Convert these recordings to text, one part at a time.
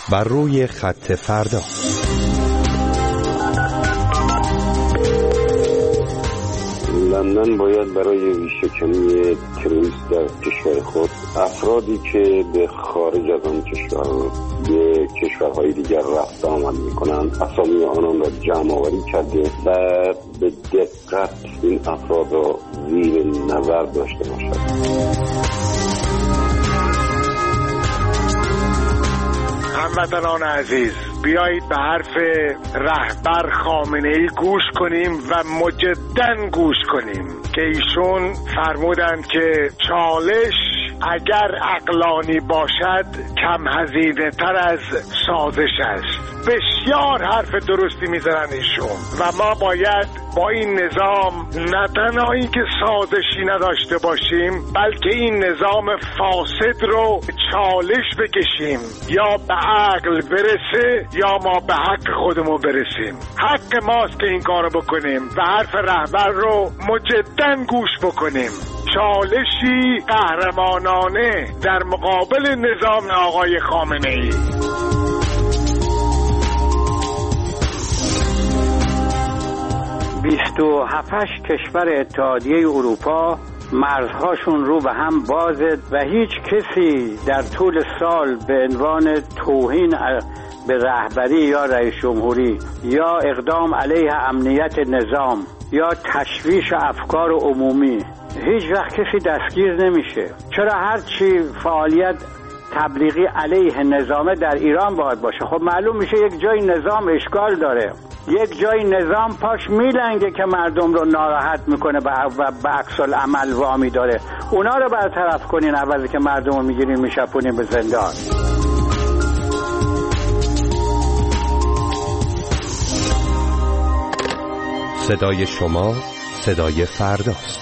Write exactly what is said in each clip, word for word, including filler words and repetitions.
بر روی خط فردا. لندن باید برای ریشه‌کنی تروریست در کشور خود افرادی که به خارج از آن کشور به کشورهای دیگر رفت آمد می‌کنند اسامی آنان را جمع آوری کرده و به دقت این افراد را زیر نظر داشته باشد. هموطنان عزیز، بیایید به حرف رهبر خامنه‌ای گوش کنیم و مجدداً گوش کنیم که ایشون فرمودند که چالش اگر عقلانی باشد کم هزینه تر از سازش است. بسیار حرف درستی میزنن ایشون و ما باید با این نظام نه تنها این که سازشی نداشته باشیم بلکه این نظام فاسد رو چالش بکشیم، یا به عقل برسه یا ما به حق خودمون برسیم. حق ماست که این کارو بکنیم و حرف رهبر رو مجدداً گوش بکنیم. چالشی قهرمانانه در مقابل نظام آقای خامنه‌ای. بیست و هفت کشور اتحادیه اروپا مرزهاشون رو به هم بازه و هیچ کسی در طول سال به عنوان توهین به رهبری یا رئیس جمهوری یا اقدام علیه امنیت نظام یا تشویش افکار عمومی هیچ وقت کسی دستگیر نمیشه. چرا هرچی فعالیت تبلیغی علیه نظامه در ایران باید باشه؟ خب معلوم میشه یک جای نظام اشکال داره، یک جای نظام پاش میلنگه که مردم رو ناراحت میکنه و به عکس العمل وامی داره. اونا رو برطرف کنین اولی که مردم رو میگیرین میشپونین به زندان. صدای شما صدای فرداست.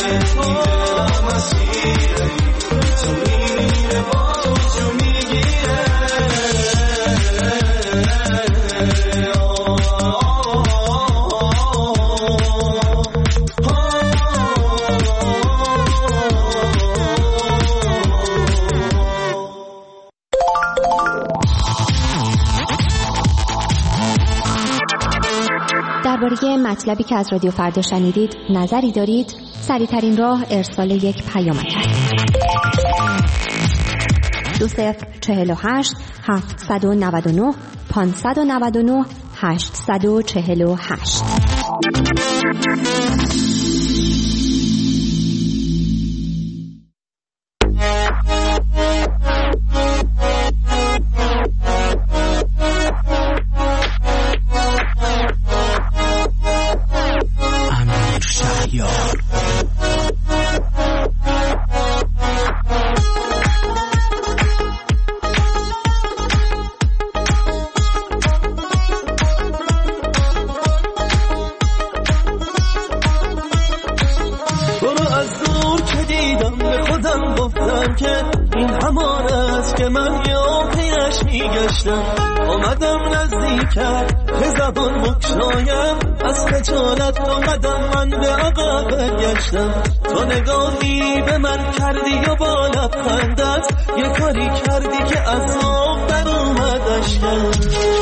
تو میمیره باز جو میگیره درباره مطلبی که از رادیو فردا شنیدید نظری دارید؟ سریع‌ترین راه ارسال یک پیامک است. دو صفر چهل و هشت هفتصد و نود و نه پانصد و نود و نه هشتصد و چهل و هشت. آمدم نزدیکت که زبان بکشایم، از خجالت دو قدم من به عقب برگشتم. تو نگاهی به من کردی و با لبخندت یه کاری کردی که از آب در اومد اشکم.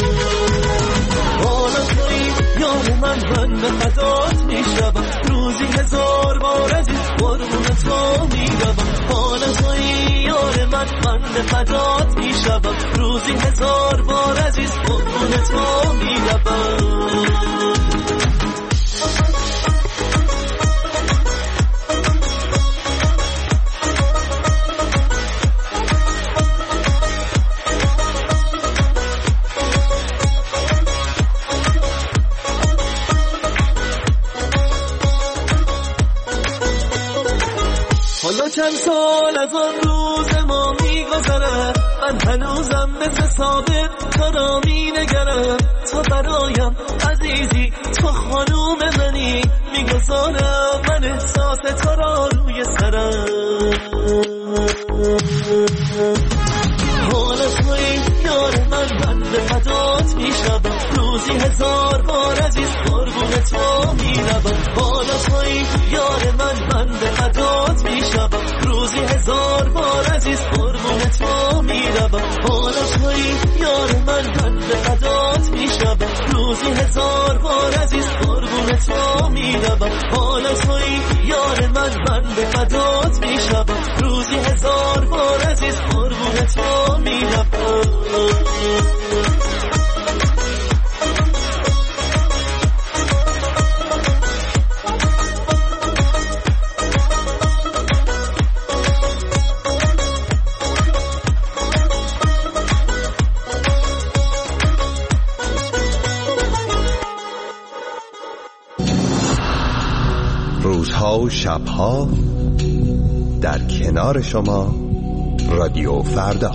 حالا توی یار من من به فدات میشم، روزی هزار بار عزیز قربون تو میرم. حالا توی یار من من به فدات میشم، روزی هزار بار عزیز قربون تو میرم. حالا چند سال از آن روز ما میگذره، من هنوزم مثل سابق تو را مینگرم. تو برایم عزیزی، تو خانوم منی، میگذارم من احساس تو را روی سرم. حالا توی یار من من به فدات میشم، روزی هزار بار عزیز قربون تو میرم. حالا توی یار من من به فدات میشم، روزی هزار بار عزیز قربون تو میرم. حالا توی یار من من به فدات میشم، روزی هزار بار عزیز قربون تو میرم. حالا توی یار من من به فدات میشم، روزی هزار بار عزیز قربون تو میرم. روزها و شبها در کنار شما رادیو فردا.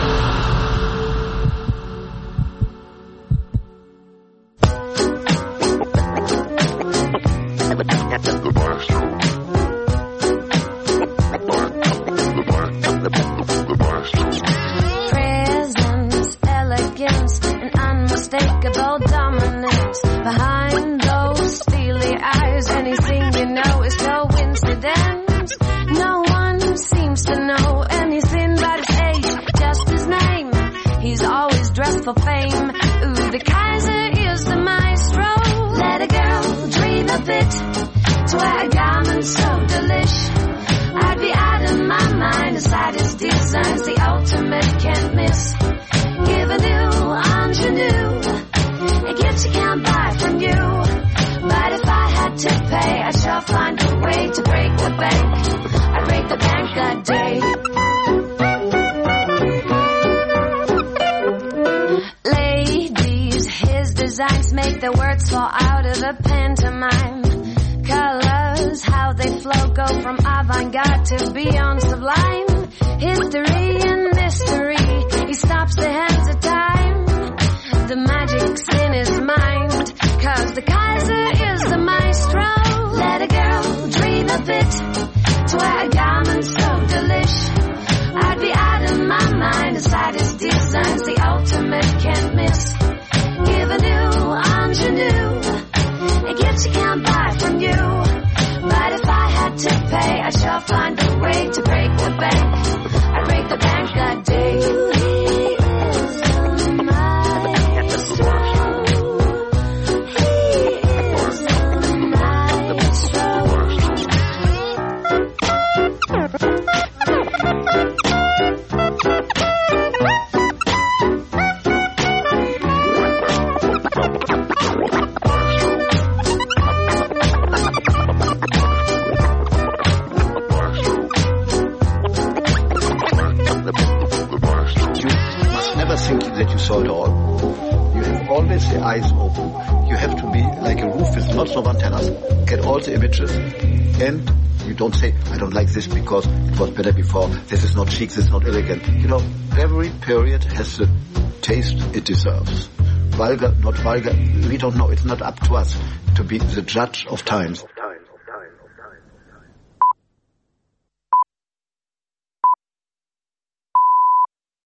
For fame, ooh, the Kaiser is the maestro. Let a girl dream a bit, to wear a garment so delish. I'd be out of my mind aside his designs, the ultimate can't miss. Give a new ingenue, a gift you can't buy from you. But if I had to pay, I'd sure find a way to break the bank. I'd break the bank that day. Designs make the words fall out of the pantomime. Colors, how they flow, go from avant-garde to beyond sublime. History and mystery, he stops the hands of time. The magic's in his mind, cause the Kaiser is the maestro. Let a girl dream a bit, to wear a garment so delish. I'd be out of my mind aside his designs, the ultimate can't miss. Give a new ingenue, a gift you can't buy from you. But if I had to pay, I'd sure find a way to break the bank. I'd break the bank. never think that you saw it all. You have always the eyes open. You have to be like a roof with lots of antennas, get all the images, and you don't say, I don't like this because it was better before, this is not chic, this is not elegant. You know, every period has the taste it deserves. Vulgar, not vulgar, we don't know. It's not up to us to be the judge of times.